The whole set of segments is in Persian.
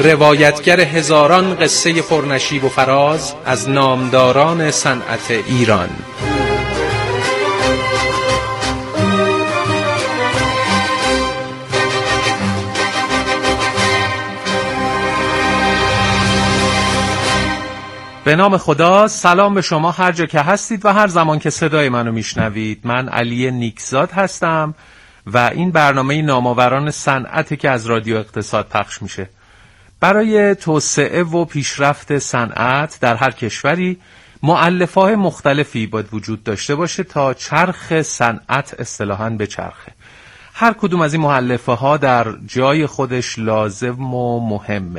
روایتگر هزاران قصه پرنشیب و فراز از نامداران صنعت ایران. به نام خدا، سلام به شما هر جا که هستید و هر زمان که صدای منو میشنوید. من علی نیکزاد هستم و این برنامه نامآوران صنعتی که از رادیو اقتصاد پخش میشه. برای توسعه و پیشرفت صنعت در هر کشوری مؤلفه‌های مختلفی باید وجود داشته باشه تا چرخ صنعت اصطلاحاً بچرخه. هر کدوم از این مؤلفه‌ها در جای خودش لازم و مهمه.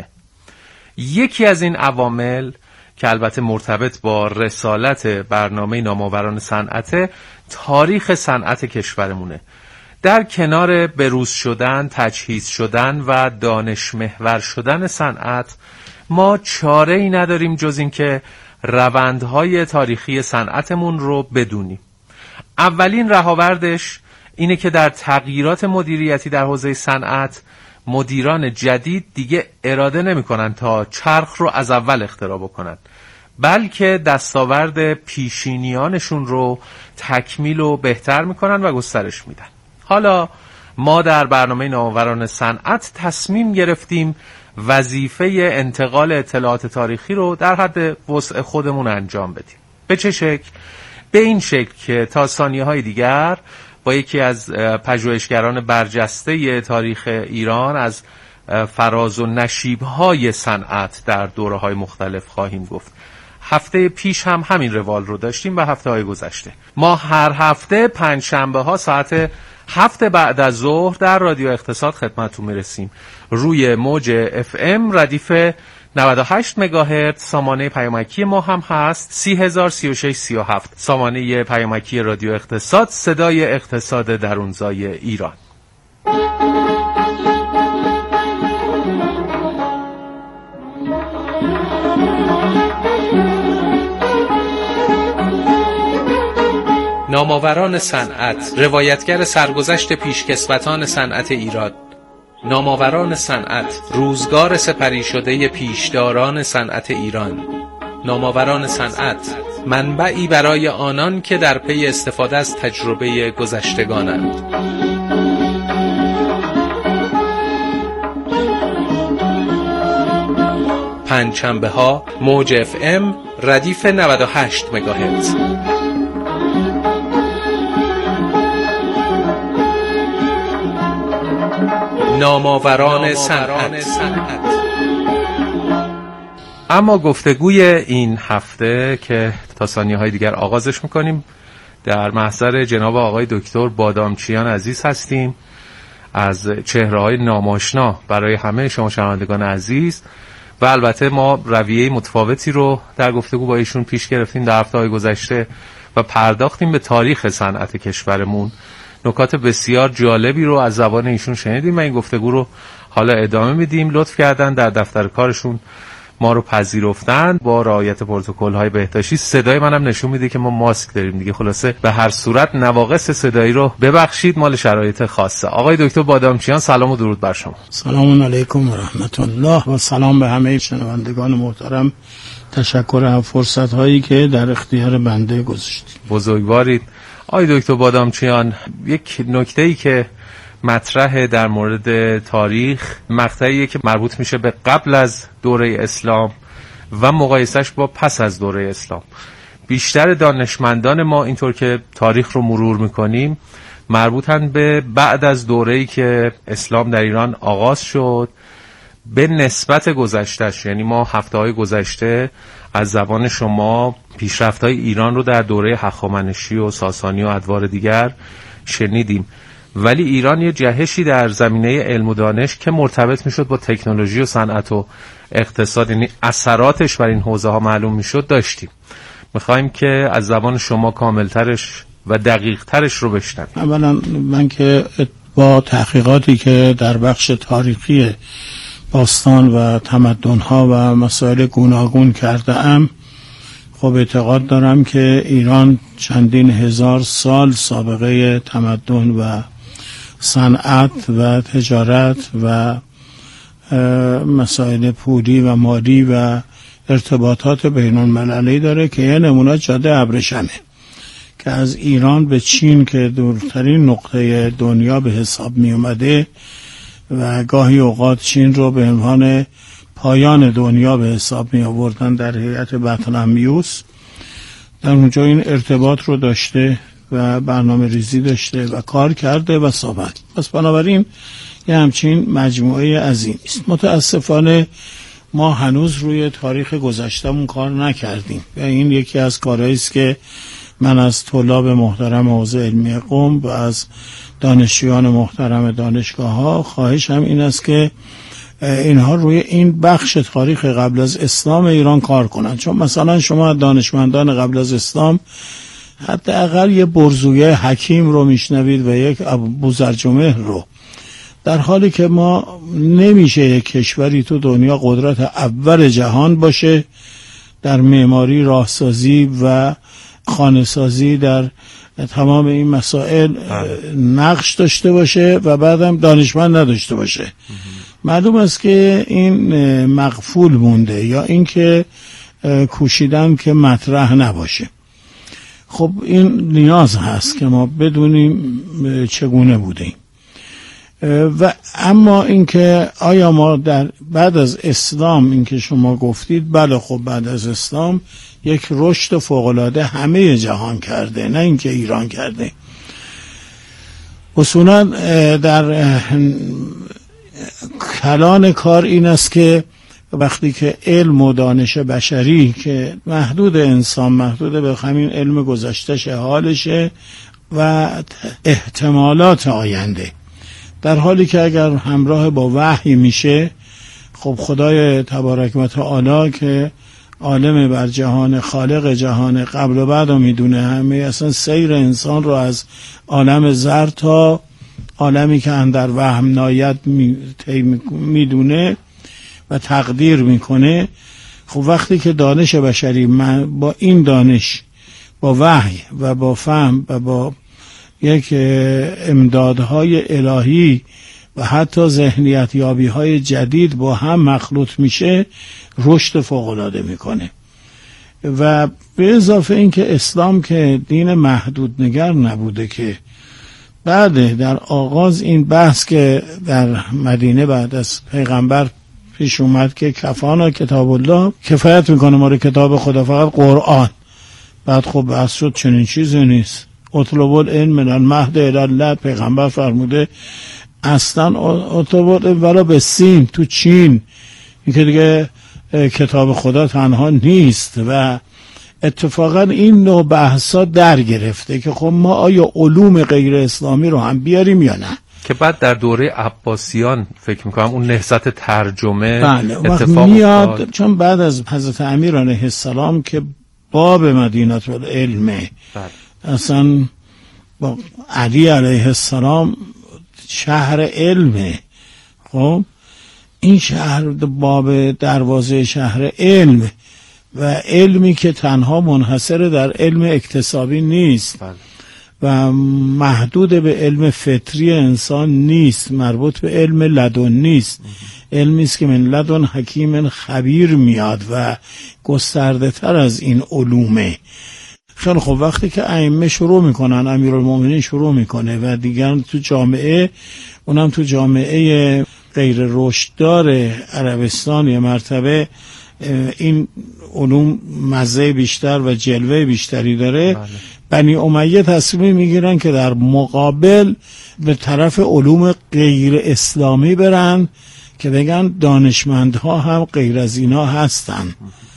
یکی از این عوامل که البته مرتبط با رسالت برنامه نامآوران صنعت، تاریخ صنعت کشورمونه. در کنار بروز شدن، تجهیز شدن و دانش محور شدن صنعت، ما چاره‌ای نداریم جز این که روندهای تاریخی صنعتمون رو بدونیم. اولین رهاوردش اینه که در تغییرات مدیریتی در حوزه صنعت، مدیران جدید دیگه اراده نمی‌کنن تا چرخ رو از اول اختراع بکنن، بلکه دستاورد پیشینیانشون رو تکمیل و بهتر میکنن و گسترش میدن. حالا ما در برنامه نامآوران صنعت تصمیم گرفتیم وظیفه انتقال اطلاعات تاریخی رو در حد وسع خودمون انجام بدیم. به چه شکل؟ به این شکل که تا ثانیه‌های دیگر با یکی از پژوهشگران برجسته تاریخ ایران از فراز و نشیب‌های صنعت در دوره‌های مختلف خواهیم گفت. هفته پیش هم همین روال رو داشتیم و هفته‌های گذشته. ما هر هفته پنجشنبه‌ها ساعت 7 بعد از ظهر در رادیو اقتصاد خدمتتون میرسیم. روی موج FM ردیف 98 مگاهرتز. سامانه پیامکی ما هم هست 3003637. سامانه پیامکی رادیو اقتصاد، صدای اقتصاد درونزای ایران. نامآوران صنعت، روایتگر سرگذشت پیشکسوتان صنعت ایران. نامآوران صنعت، روزگار سپری شده پیشداران صنعت ایران. نامآوران صنعت، منبعی برای آنان که در پی استفاده از تجربه گذشتگانند. پنجشنبه‌ها موج FM ردیف 98 مگاهرتز. نامآوران صنعت. اما گفتگوی این هفته که تا ثانیه‌های دیگر آغازش میکنیم در محضر جناب آقای دکتر بادامچیان عزیز هستیم، از چهره‌های ناماشنا برای همه شما شنوندگان عزیز. و البته ما رویه متفاوتی رو در گفتگو با ایشون پیش گرفتیم در هفته‌های گذشته و پرداختیم به تاریخ صنعت کشورمون. نکات بسیار جالبی رو از زبان ایشون شنیدیم و این گفتگو رو حالا ادامه میدیم. لطف کردن در دفتر کارشون ما رو پذیرفتن با رعایت پروتکل‌های بهداشتی. صدای منم نشون میده که ما ماسک داریم دیگه. خلاصه به هر صورت نواقص صدایی رو ببخشید، مال شرایط خاصه. آقای دکتر بادامچیان، سلام و درود بر شما. سلام علیکم و رحمت الله و سلام به همه شنوندگان محترم. تشکر از فرصت‌هایی که در اختیار بنده گذاشتید. بزرگوارید. آقای دکتر بادامچیان، یک نکته‌ای که مطرحه در مورد تاریخ، مقطعیه که مربوط میشه به قبل از دوره اسلام و مقایسش با پس از دوره اسلام. بیشتر دانشمندان ما اینطور که تاریخ رو مرور میکنیم مربوطن به بعد از دوره‌ای که اسلام در ایران آغاز شد به نسبت گذشتهش. یعنی ما هفته‌های گذشته از زبان شما پیشرفت‌های ایران رو در دوره هخامنشی و ساسانی و ادوار دیگر شنیدیم، ولی ایران یه جهشی در زمینه علم و دانش که مرتبط میشد با تکنولوژی و صنعت و اقتصاد، یعنی اثراتش بر این حوزه ها معلوم میشد، داشتیم. میخوایم که از زبان شما کاملترش و دقیقترش رو بشنویم. اولا من که با تحقیقاتی که در بخش تاریخی باستان و تمدن‌ها و مسائل گوناگون کرده خب اعتقاد دارم که ایران چندین هزار سال سابقه تمدن و صنعت و تجارت و مسائل پولی و مالی و ارتباطات بین المللی داره که یه نمونه جاده ابریشمه که از ایران به چین که دورترین نقطه دنیا به حساب می اومده و گاهی اوقات چین رو به عنوان پایان دنیا به حساب می آوردن در هیئت بطلمیوس، در اونجا این ارتباط رو داشته و برنامه ریزی داشته و کار کرده و صحبت. پس بنابراین یه همچین مجموعه عظیمی است. متاسفانه ما هنوز روی تاریخ گذشتمون کار نکردیم و این یکی از کارهایی است که من از طلاب محترم حوزه علمی قم و از دانشجویان محترم دانشگاه‌ها خواهشم این است که اینها روی این بخش تاریخ قبل از اسلام ایران کار کنند. چون مثلا شما دانشمندان قبل از اسلام حداقل یه برزویه حکیم رو میشنوید و یک بوزرجمهر رو، در حالی که ما نمیشه یک کشوری تو دنیا قدرت اول جهان باشه در معماری، راهسازی و خانه‌سازی در تمام این مسائل نقش داشته باشه و بعدم دانشمند نداشته باشه. معلوم است که این مغفول مونده یا اینکه کوشیدن که مطرح نباشه. خب این نیاز هست که ما بدونیم چگونه بودیم. و اما اینکه آیا ما در بعد از اسلام، اینکه شما گفتید بله، خب بعد از اسلام یک رشد فوق‌العاده همه جهان کرده، نه اینکه ایران کرده. اصولا در کلان کار این است که وقتی که علم و دانش بشری که محدود انسان، محدود به همین علم گذشته‌ش، حالشه و احتمالات آینده، در حالی که اگر همراه با وحی میشه، خب خدای تبارک و تعالی که عالم بر جهان، خالق جهان قبل و بعد رو میدونه، همه اصلا سیر انسان رو از عالم زر تا عالمی که اندر وهم ناید میدونه و تقدیر میکنه. خب وقتی که دانش بشری با این دانش، با وحی و با فهم و با یک امدادهای الهی و حتی ذهنیت یابی‌های جدید با هم مخلوط میشه، رشد فوق‌العاده میکنه. و به اضافه اینکه اسلام که دین محدود نگر نبوده، که بعد در آغاز این بحث که در مدینه بعد از پیغمبر پیش اومد که کفانا کتاب الله، کفایت میکنه ما رو کتاب خدا، فقط قرآن. بعد خب بحث شد چنین چیزی نیست، اطلب العلم من المهد الی الله، پیغمبر فرموده اصلا اطلب العلم ولا به سین، تو چین، این که دیگه کتاب خدا تنها نیست. و اتفاقا این نوع بحثا در گرفته که خب ما آیا علوم غیر اسلامی رو هم بیاریم یا نه، که بعد در دوره عباسیان فکر میکنم اون نهضت ترجمه اتفاق میاد، چون بعد از حضرت امیر علیه السلام که باب مدینه العلمه، اصلا با علی علیه السلام شهر علمه. خب این شهر باب دروازه شهر علم و علمی که تنها منحصر در علم اکتسابی نیست و محدود به علم فطری انسان نیست، مربوط به علم لدن نیست، علمی است که من لدن حکیم خبیر میاد و گسترده تر از این علومه. خیلی خب وقتی که ائمه شروع میکنن، امیرالمومنین شروع میکنه و دیگران تو جامعه، اونم تو جامعه غیر رشددار عربستان یه مرتبه این علوم مزه بیشتر و جلوه بیشتری داره، بنی امیه تصمیم میگیرن که در مقابل به طرف علوم غیر اسلامی برن که بگن دانشمندها هم غیر از اینا هستن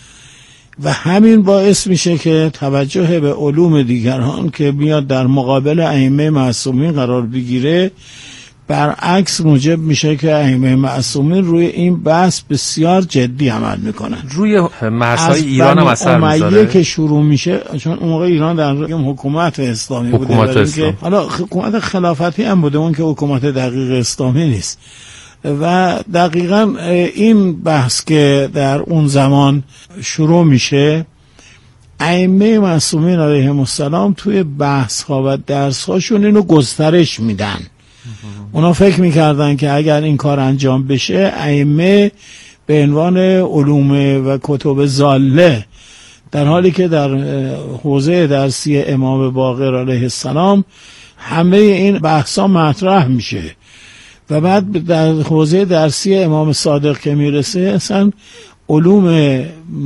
و همین باعث میشه که توجه به علوم دیگران که میاد در مقابل ائمه معصومین قرار بگیره، برعکس موجب میشه که ائمه معصومین روی این بحث بسیار جدی عمل میکنن. روی مرزهای ایران هم اثر میذاره که شروع میشه، چون اون موقع ایران در حکومت اسلامی بوده، حالا حکومت خلافتی هم بوده، اون که حکومت دقیق اسلامی نیست. و دقیقاً این بحث که در اون زمان شروع میشه، ائمه معصومین علیهم السلام توی بحث ها و درس هاشون اینو گسترش میدن اونا فکر میکردن که اگر این کار انجام بشه ائمه به عنوان علوم و کتب ضاله، در حالی که در حوزه درسی امام باقر علیه السلام همه این بحثا مطرح میشه و بعد در حوزه درسی امام صادق که میرسه اصلا علوم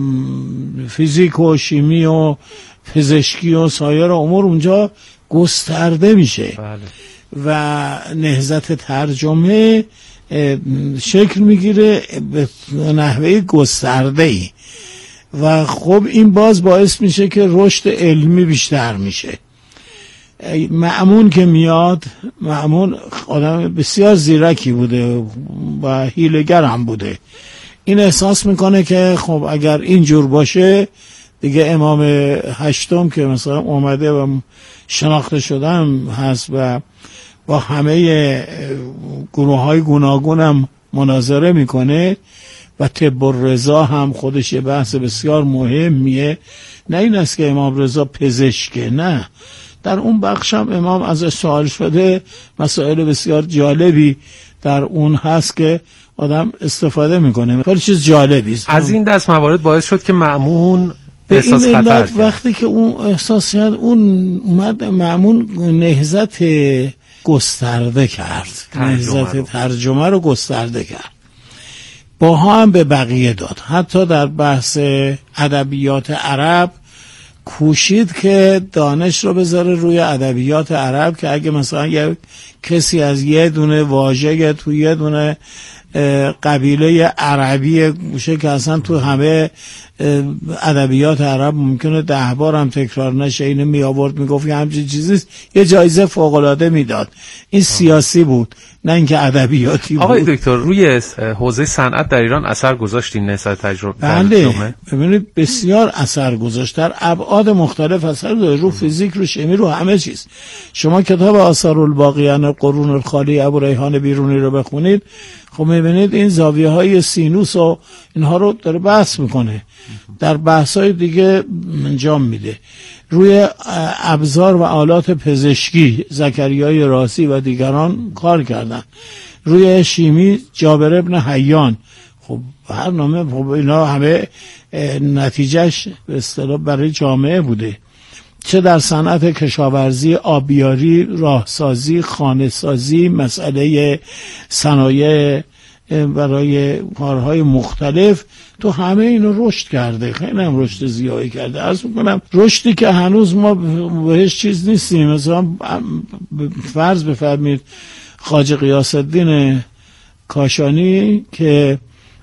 فیزیک و شیمی و پزشکی و سایر امور اونجا گسترده میشه. بله. و نهضت ترجمه شکل میگیره به نحوه گسترده‌ای و خب این باز باعث میشه که رشد علمی بیشتر میشه. مأمون که میاد، مأمون آدم بسیار زیرکی بوده و حیله‌گر هم بوده. این احساس میکنه که خب اگر اینجور باشه دیگه امام هشتم که مثلا اومده و شناخته شدن هست و با همه گروه های گوناگون هم مناظره میکنه و طب الرضا هم خودش یه بحث بسیار مهمیه. نه این است که امام رضا پزشکه، نه، در اون بخش هم امام ازش سوال شده، مسائل بسیار جالبی در اون هست که آدم استفاده میکنه، خیلی چیز جالبی است. از این دست موارد باعث شد که مأمون به احساس این خطر علت کرد. وقتی که اون احساس کرد، اون اومد مأمون نهضت گسترده کرد، نهضت ترجمه رو گسترده کرد، باها هم به بقیه داد. حتی در بحث ادبیات عرب کوشید که دانش رو بذاره روی ادبیات عرب که اگه مثلا یه کسی از یه دونه واژه توی یه دونه قبیله عربی گوشه که اصلا تو همه ادبیات عرب ممکنه 10 بار هم تکرار نشه، اینو می آورد میگفت یه همچین چیزیست، یه جایزه فوق العاده میداد. این سیاسی بود نه اینکه ادبیاتی بود. آقای دکتر، روی حوزه صنعت در ایران اثر گذاشتین نهضت ترجمه؟ بله، ببینید بسیار اثر گذاشت، در ابعاد مختلف اثر گذاشت، رو فیزیک، رو شیمی، رو همه چیز. شما کتاب آثار الباقیان قرون الخالی ابو ریحان بیرونی رو بخونید، خب میبینید این زاویه های سینوس و اینها رو داره بحث میکنه، در بحث های دیگه انجام میده. روی ابزار و آلات پزشکی زکریای راسی و دیگران کار کردن. روی شیمی جابر ابن حیان. خب برنامه، خب اینا همه نتیجهش به اصطلاح برای جامعه بوده. چه در صنعت کشاورزی، آبیاری، راهسازی، خانه‌سازی، مسئله صنایع برای کارهای مختلف، تو همه اینو رشد کرده، خیلی هم رشد زیادی کرده. عرض میکنم رشدی که هنوز ما بهش چیز نیستیم. مثلا فرض بفرمید خواجه غیاث الدین کاشانی که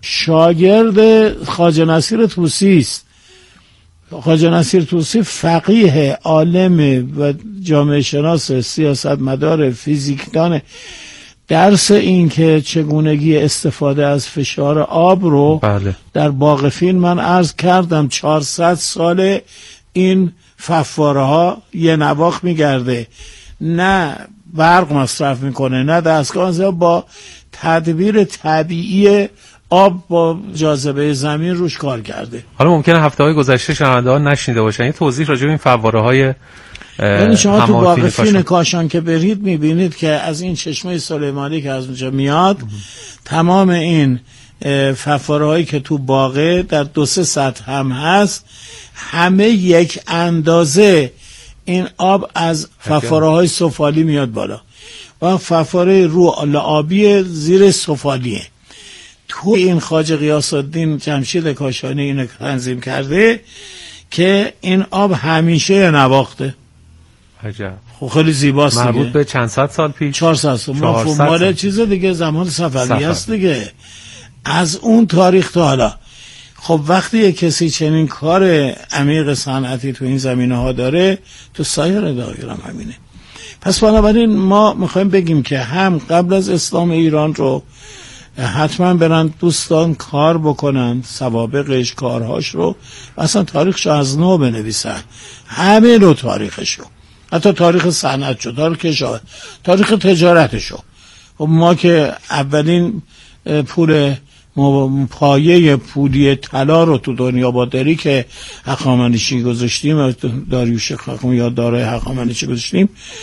شاگرد خواجه نصیر طوسی است. خواجه نصیر طوسی فقیه، عالم و جامعه شناس، سیاستمدار، فیزیکدان. درس این که چگونگی استفاده از فشار آب رو بله. در باقفین من عرض کردم 400 سال این فواره ها یه نواخت میگرده، نه برق مصرف میکنه نه دستگاه، با تدبیر طبیعی آب با جاذبه زمین روش کار کرده. حالا ممکنه هفته‌های گذشته شنونده ها نشنیده باشن، یه توضیح راجع به این فواره های یعنی شما تو باقفین کاشان که برید میبینید که از این چشمه سلیمانی که از اونجا میاد تمام این فواره هایی که تو باغه در 2-3 سطح هم هست، همه یک اندازه این آب از فواره های سفالی میاد بالا و فواره رو آبی زیر سفالیه. تو این خواجه غیاث الدین جمشید کاشانی اینو تنظیم کرده که این آب همیشه نواخته. عجب. خب خیلی زیباست دیگه. مربوط به چند صد سال پیش؟ 400 سال. مال چیز دیگه، زمان صفوی است دیگه. از اون تاریخ تا حالا. خب وقتی یک کسی چنین کار عمیق صنعتی تو این زمینه ها داره، تو سایر دایره هم همینه. پس بنابراین ما میخوایم بگیم که هم قبل از اسلام ایران رو حتما برن دوستان کار بکنن، سوابقش، کارهاش رو، اصلا تاریخش از نو بنویسن، همه رو تاریخش رو، حتی تاریخ صنعت شو، تاریخ تجارتش رو. خب ما که اولین پول پایه پولی طلا رو تو دنیا با دری که هخامنشی گذاشتیم، داریوش یا دارای هخامنشی گذاشتیم،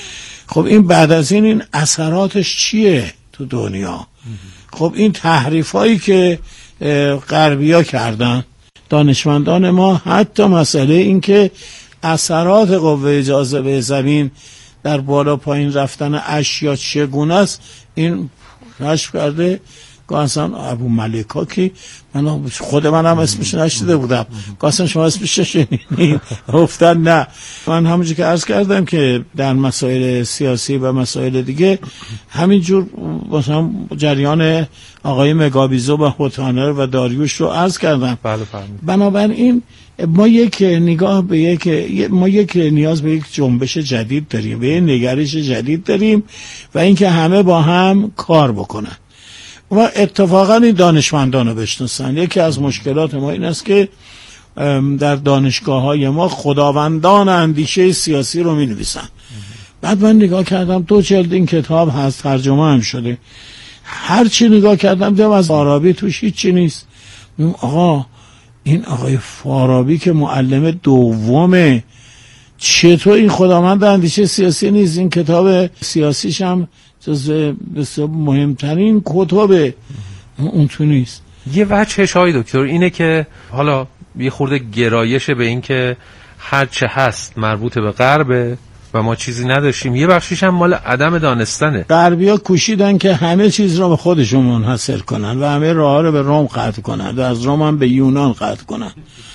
خب این بعد از این اثراتش چیه تو دنیا؟ خب این تحریف هایی که غربیا کردن دانشمندان ما، حتی مسئله این که اثرات قوه جاذبه زمین در بالا پایین رفتن اشیا چگونه است، این کشف کرده. اصلا ابو ملیکا که خود منم اسمش نشیده بودم، اصلا شما اسمش شنیدین؟ گفتن نه. من همونجور که عرض کردم که در مسائل سیاسی و مسائل دیگه همینجور مثلا جریان آقای مگابیزو و هوتانر و داریوش رو عرض کردم. بله. بنابراین ما یک نیاز به یک جنبش جدید داریم، به یک نگرش جدید داریم و اینکه همه با هم کار بکنن و اتفاقا این دانشمندان رو بشناسن. یکی از مشکلات ما این است که در دانشگاه‌های ما خداوندان اندیشه سیاسی رو می‌نویسن. بعد من نگاه کردم 2 جلد این کتاب هست، ترجمه هم شده، هر چی نگاه کردم دیدم از فارابی توش هیچی نیست. آقا این آقای فارابی که معلم دومه، چطور این خداوند اندیشه سیاسی نیست؟ این کتاب سیاسیش هم جز بسیار مهمترین کتاب اون تو نیست. یه وجهش های دکتر اینه که حالا یه خورده گرایش به این که هر چه هست مربوط به غربه و ما چیزی نداشتیم، یه بخشیش هم مال عدم دانستنه. غربیا کوشیدن که همه چیز را به خودشون منحصر کنن و همه راه رو به روم قطع کنن و از روم هم به یونان قطع کنن.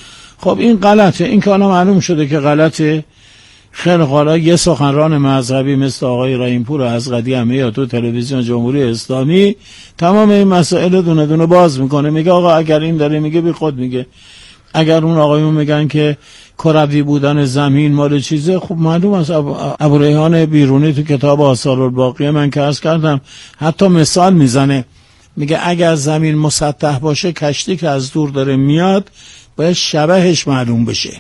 خب این غلطه. این که الان معلوم شده که غلطه. خیلی حالا یه سخنران مذهبی مثل آقای رحیم‌پور از قدیمه یا تو تلویزیون جمهوری اسلامی تمام این مسائل دونه دونه باز میکنه، میگه آقا اگر این داره میگه بی خود میگه، اگر اون آقایون میگن که کروی بودن زمین مال چیزه، خب معلوم است. ابو ریحان بیرونی تو کتاب آثار الباقیه من که عرض کردم حتی مثال میزنه، میگه اگر زمین مسطح باشه کشتی که از دور داره میاد باید شبهش معلوم بشه،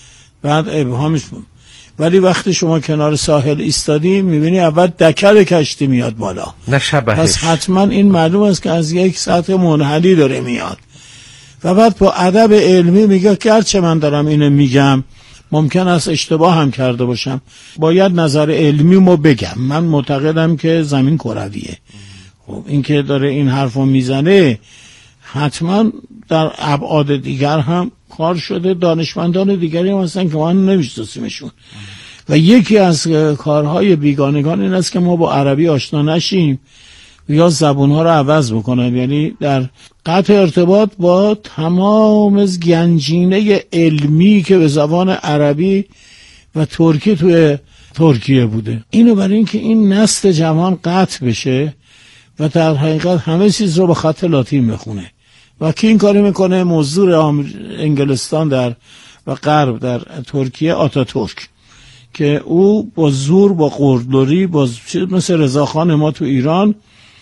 بعد ابهامش. ولی وقتی شما کنار ساحل ایستادی میبینی اول دکر کشتی میاد بالا، نه شبهش. پس حتما این معلوم است که از یک سطح منحلی داره میاد. و بعد با ادب علمی میگه که هرچه من دارم اینو میگم ممکن است اشتباه هم کرده باشم، باید نظر علمی مو بگم. من معتقدم که زمین کرویه. خب این که داره این حرفو میزنه حتما در ابعاد دیگر هم کار شده. دانشمندان دیگری هم هستن که ما نمیشناسیمشون. و یکی از کارهای بیگانگان این است که ما با عربی آشنا نشیم یا زبونها رو عوض بکنن، یعنی در قطع ارتباط با تمام گنجینه علمی که به زبان عربی و ترکی توی ترکیه بوده. اینو برای اینکه این نسل جوان قطع بشه و در حقیقت همه چیز رو به خط لاتین بخونه. و کی این کاری میکنه؟ مزدور انگلستان در و غرب در ترکیه، آتاتورک، که او با زور، با قلدری، با مثل رضاخان ما تو ایران.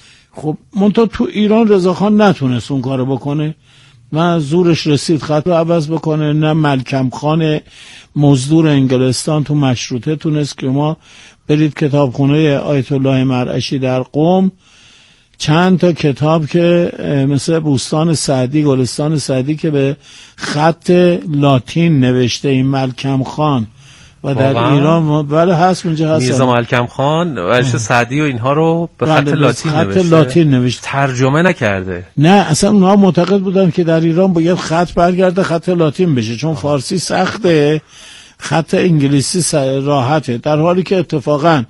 خب منتها تو ایران رضاخان نتونست اون کارو بکنه، نه زورش رسید خط رو عوض بکنه، نه ملکم خان مزدور انگلستان تو مشروطه تونست. که ما برید کتابخونه آیت الله مرعشی در قم، چند تا کتاب که مثل بوستان سعدی، گلستان سعدی که به خط لاتین نوشته این ملکم خان و در ایران بله هست، اونجا هست. میرزا ملکم خان و سعدی و اینها رو به خط لاتین نوشته. ترجمه نکرده. نه اصلا اونها معتقد بودن که در ایران باید خط برگرده خط لاتین بشه، چون فارسی سخته، خط انگلیسی راحته، در حالی که اتفاقا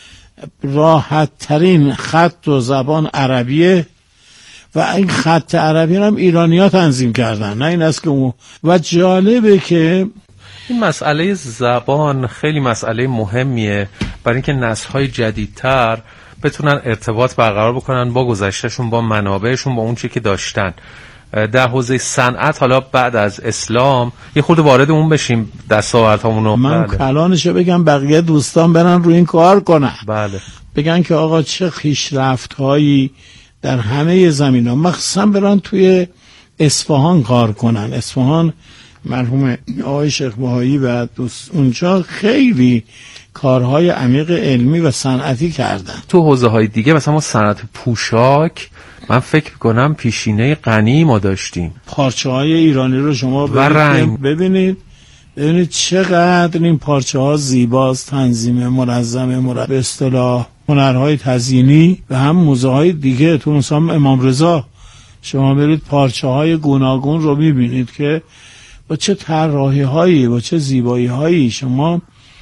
راحت ترین خط و زبان عربیه و این خط عربی هم ایرانی‌ها تنظیم کردن، نه این است که و جالبه که این مسئله زبان خیلی مسئله مهمیه برای اینکه نسل‌های جدیدتر بتونن ارتباط برقرار بکنن با گذشتهشون، با منابعشون، با اون چی که داشتن. در حوزه صنعت حالا بعد از اسلام یه خورده وارد اون بشیم، دستاوردهامون رو. من کلانشو بگم، بقیه دوستان برن روی این کار کنن. بله. بگن که آقا چه پیشرفت‌هایی در همه زمین‌ها، مخصوصا برن توی اصفهان کار کنن. اصفهان مرحوم آقای شیخ بهایی و دوست اونجا خیلی کارهای عمیق علمی و صنعتی کردن. تو حوزه‌های دیگه مثلا ما صنعت پوشاک، من فکر کنم پیشینه غنی ما داشتیم. پارچه‌های ایرانی رو شما ببینید، ببینید چقدر این پارچه ها زیباست، تنظیم منظم، به اصطلاح هنرهای تزیینی و هم موزه های دیگه. تو مثلا امام رضا شما برید پارچه های گوناگون رو میبینید که با چه طراحی هایی، با چه زیبایی هایی شما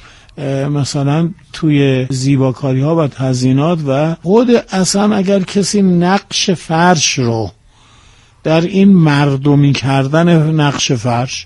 مثلا توی زیباکاری ها و تزیینات و خود اصلا اگر کسی نقش فرش رو در این مردمی کردن نقش فرش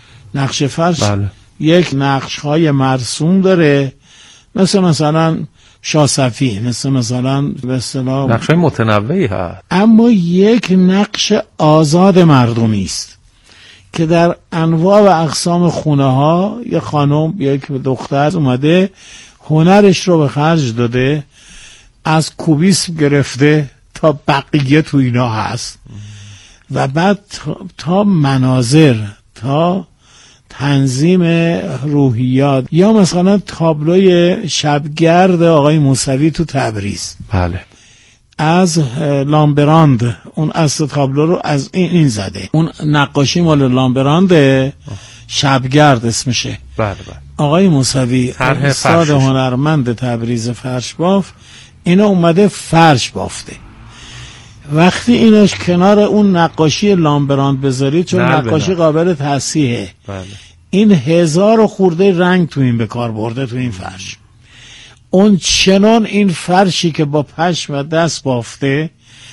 بله. یک نقش های مرسوم داره، مثلا شاه صفی، مثلا به اصطلاح نقش های متنوعی هست، اما یک نقش آزاد مردمی است که در انواع و اقسام خونه ها یک خانم، یک دختر اومده هنرش رو به خرج داده، از کوبیسم گرفته تا بقیه تو اینا هست و بعد تا مناظر، تا تنظیم روحیات، یا مثلا تابلوی شبگرد آقای موسوی تو تبریز بله، از لامبراند، اون اصل تابلو رو از این زده، اون نقاشی مال لامبراند، شبگرد اسمشه. بله بله. آقای موسوی استاد هنرمند تبریز فرش باف، اینا اومده فرش بافته. وقتی ایناش کنار اون نقاشی لامبراند بذارید، چون نقاشی قابل تصحیحه، بله. این 1000 خورده رنگ تو این به کار برده تو این فرش. اون چنان این فرشی که با پشم و دست بافته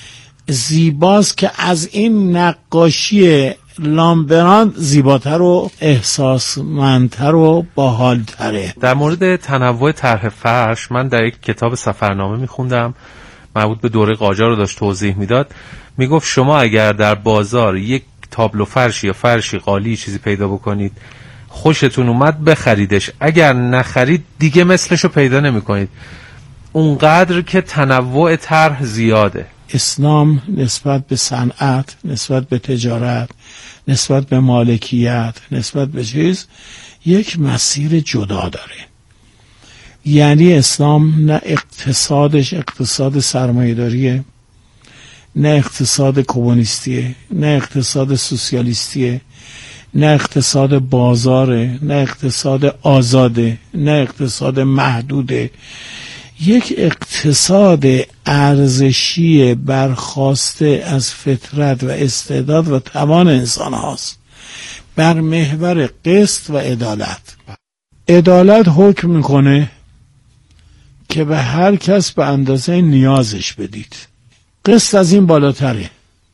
زیباست که از این نقاشی لامبراند زیباتر و احساسمندتر و باحالتره. در مورد تنوع طرح فرش من در یک کتاب سفرنامه میخوندم، مربوط به دوره قاجار رو داشت توضیح میداد. میگفت شما اگر در بازار یک تابلو فرشی یا فرشی قالی چیزی پیدا بکنید، خوشتون اومد بخریدش، اگر نخرید دیگه مثلشو پیدا نمی کنید. اونقدر که تنوع طرح زیاده. اسلام نسبت به صنعت، نسبت به تجارت، نسبت به مالکیت، نسبت به چیز یک مسیر جدا داره. یعنی اسلام نه اقتصادش اقتصاد سرمایه‌داریه، نه اقتصاد کمونیستیه، نه اقتصاد سوسیالیستیه، نه اقتصاد بازاره، نه اقتصاد آزاده، نه اقتصاد محدوده. یک اقتصاد ارزشی برخواسته از فطرت و استعداد و توان انسان هاست، بر محور قسط و عدالت. عدالت حکم میکنه که به هر کس به اندازه نیازش بدید. قسط از این بالاتره.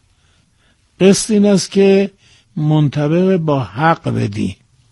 قسط این است که منطبق با حق بدی،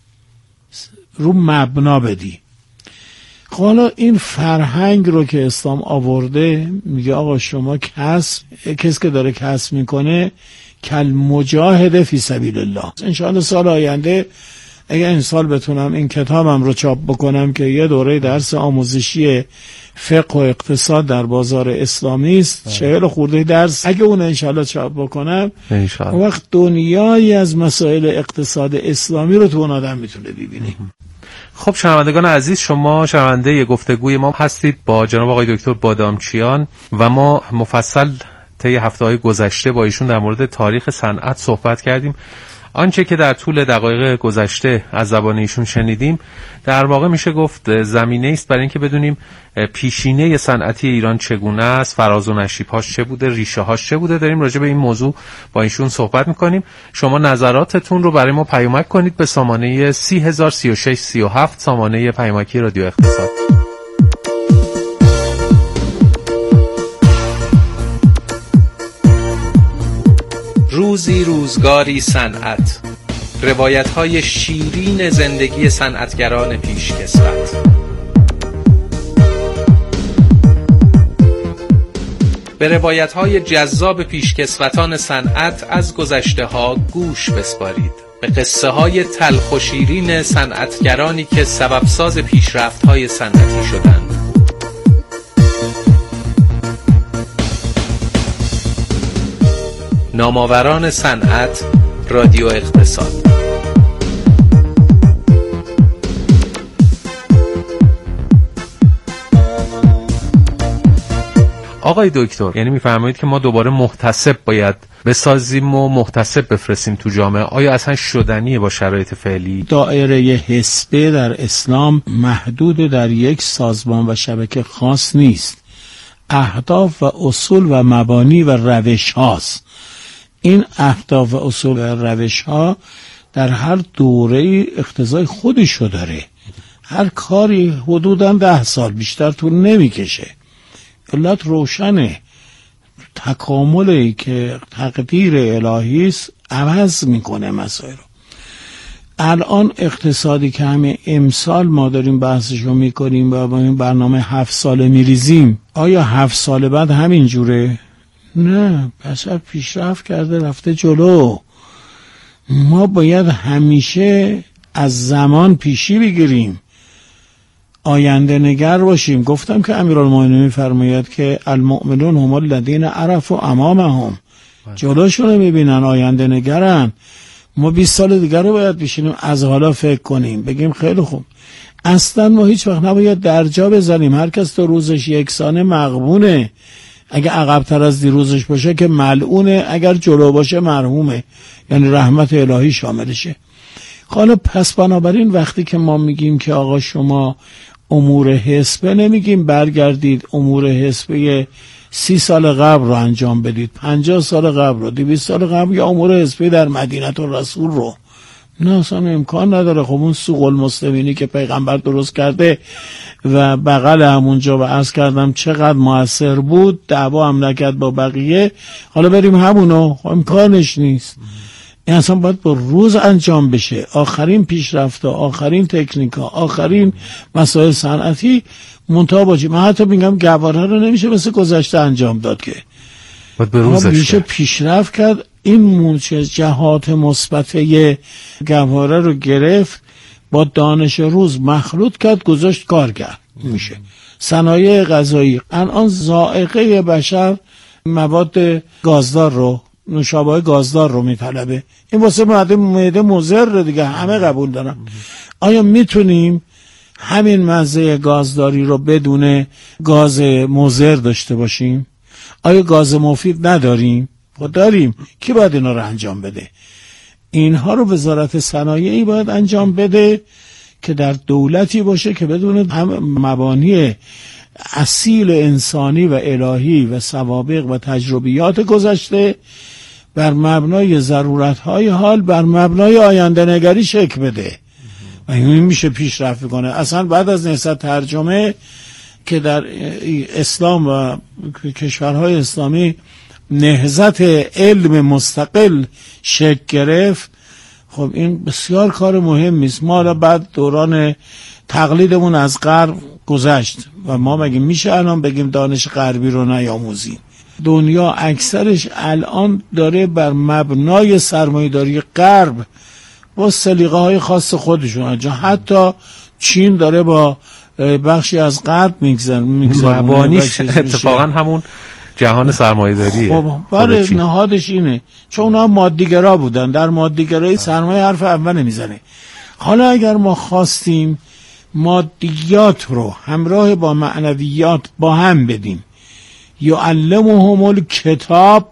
رو مبنا بدی. حالا این فرهنگ رو که اسلام آورده، میگه آقا شما کسی که داره کسب میکنه کل مجاهد فی سبیل الله. انشاءالله سال آینده اگه این سال بتونم این کتابم رو چاپ بکنم که یه دوره درس آموزشی فقه و اقتصاد در بازار اسلامی است، 40 خورده درس، اگه اون انشاءالله چاپ بکنم اون وقت دنیایی از مسائل اقتصاد اسلامی رو تو اون آدم میتونه ببینی. خب شنوندگان عزیز، شما شنونده گفتگوی ما هستید با جناب آقای دکتر بادامچیان و ما مفصل طی هفته‌های گذشته با ایشون در مورد تاریخ صنعت صحبت کردیم. آنچه که در طول دقایق گذشته از زبان ایشون شنیدیم در واقع میشه گفت زمینه است برای اینکه بدونیم پیشینه صنعتی ایران چگونه است، فراز و نشیب‌هاش چه بوده، ریشه‌هاش چه بوده. داریم راجع به این موضوع با ایشون صحبت می‌کنیم. شما نظراتتون رو برای ما پیامک کنید به سامانه 3003637 سامانه پیامکی رادیو اقتصاد. روزی روزگاری صنعت، روایت‌های شیرین زندگی صنعتگران پیشکسوت. به روایت‌های جذاب پیشکسوتان صنعت از گذشته‌ها گوش بسپارید. به قصه‌های تلخ و شیرین صنعتگرانی که سببساز پیشرفت‌های صنعتی شدند. نامآوران صنعت، رادیو اقتصاد. آقای دکتر، یعنی میفرمایید که ما دوباره محتسب باید بسازیم و محتسب بفرستیم تو جامعه. آیا اصلا شدنیه با شرایط فعلی؟ دایره حزبه در اسلام محدود در یک سازمان و شبکه خاص نیست. اهداف و اصول و مبانی و روش هاست. این اهداف و اصول و روش ها در هر دوره اقتضای خودشو داره. هر کاری حدوداً 10 سال بیشتر طول نمیکشه. علت روشنه. تکاملی که تقدیر الهی است عوض میکنه مسائل رو. الان اقتصادی که همه امسال ما داریم بحثشو میکنیم و با این برنامه 7 ساله میریزیم، آیا 7 سال بعد همین جوره؟ نه، بشر پیشرفت کرده، رفته جلو. ما باید همیشه از زمان پیشی بگیریم، آینده نگر باشیم. گفتم که امیرالمومنین میفرماید که المؤمنون هم الذین عرفوا امامهم، جلوشون میبینن، آینده نگرن. ما 20 سال دیگر رو باید بشینیم از حالا فکر کنیم، بگیم خیلی خوب. اصلا ما هیچ وقت نباید درجا بزنیم. هر کس تو روزش یکسانه مغبونه. اگه عقب‌تر از دیروزش باشه که ملعونه، اگر جلو باشه مرحومه، یعنی رحمت الهی شاملشه. حالا پس بنابراین وقتی که ما میگیم که آقا شما امور حزبه، نمیگیم برگردید امور حزبه 30 سال قبل رو انجام بدید، 50 سال قبل رو، 200 سال قبل، یا امور حزبه در مدینه الرسول رو. نه، اصلا امکان نداره. خب اون سوق المسلمینی که پیغمبر درست کرده و بغل همونجا و عرض کردم چقدر موثر بود، دعوا هم نکرد با بقیه، حالا بریم همونو. خب امکانش نیست. این اصلا باید با روز انجام بشه. آخرین پیشرفت، آخرین تکنیک، آخرین مسائل صنعتی منتها باشه. من حتی میگم گواره رو نمیشه مثل گذشته انجام داد، که باید به روزش میشه پیشرفت کرد. این جهات مثبته گواره رو گرفت، با دانش روز مخلوط کرد، گذاشت کارگر. میشه صنایع غذایی. الان ذائقه بشر مواد گازدار رو، نوشابه گازدار رو میطلبه. این واسه معده مضر دیگه، همه قبول دارن. آیا میتونیم همین مزه گازداری رو بدون گاز مضر داشته باشیم؟ آیا گاز مفید نداریم؟ خب داریم. کی باید اینا رو انجام بده؟ اینها رو وزارت صنایعی باید انجام بده که در دولتی باشه که بدون مبانی اصیل انسانی و الهی و سوابق و تجربیات گذشته، بر مبنای ضرورت‌های حال، بر مبنای آینده نگری شکل بده و این میشه پیشرفت کنه. اصلا بعد از نهضت ترجمه که در اسلام و کشورهای اسلامی نهضت علم مستقل شکل گرفت، خب این بسیار کار مهمی است. ما بعد دوران تقلیدمون از غرب گذشت و ما مگه میشه الان بگیم دانش غربی رو نیاموزیم؟ دنیا اکثرش الان داره بر مبنای سرمایه‌داری غرب با سلیقه های خاص خودشون. حتی چین داره با بخشی از غرب میگذره. مبانیش اتفاقا همون جهان سرمایه‌داریه. خب برای نهادش اینه، چون اونها مادیگرا بودن. در مادیگرایی سرمایه حرف اول نمیزنه. حالا اگر ما خواستیم مادیات رو همراه با معنویات با هم بدیم، یعلمهم الکتاب،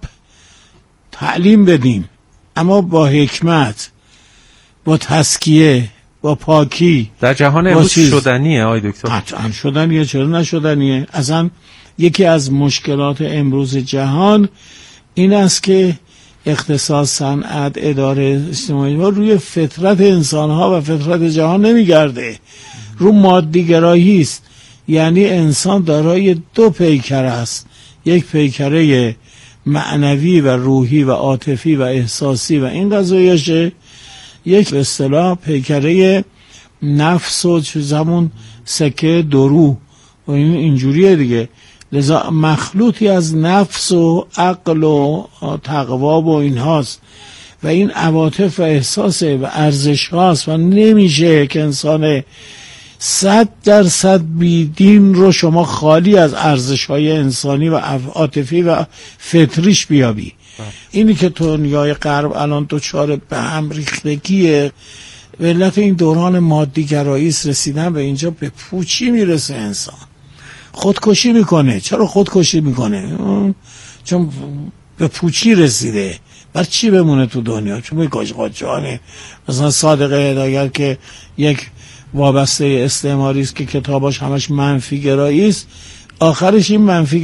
تعلیم بدیم، اما با حکمت، با تزکیه، با پاکی. در جهان امروز شدنیه آقای دکتر؟ قطعا شدنیه، چرا نشدنیه؟ اصلا یکی از مشکلات امروز جهان این است که اقتصاد، صنعت، اداره اجتماعی روی فطرت انسانها و فطرت جهان نمیگرده، رو مادیگرایی است. یعنی انسان دارای 2 پیکره است، یک پیکره معنوی و روحی و عاطفی و احساسی و این قضایشه، یک به اصطلاح پیکره نفس و چیزمون سکه درو و اینجوریه دیگه. لذا مخلوطی از نفس و عقل و تقوا و این هاست و این عواطف و احساس و ارزش هاست و نمیشه که انسان 100% بیدین رو شما خالی از ارزش های انسانی و عاطفی و فطریش بیابی. اینی که دنیای غرب الان دچار به هم ریختگیه، به علت این دوران مادی گرایی رسیدن به اینجا به پوچی میرسه انسان. خودکشی میکنه. چرا خودکشی میکنه؟ چون به پوچی رسیده. بر چی بمونه تو دنیا؟ چون به قاچاقچیانه. مثلا صادق هدایت که یک وابسته استعماری است که کتاباش همش منفی گرایی است، آخرش این منفی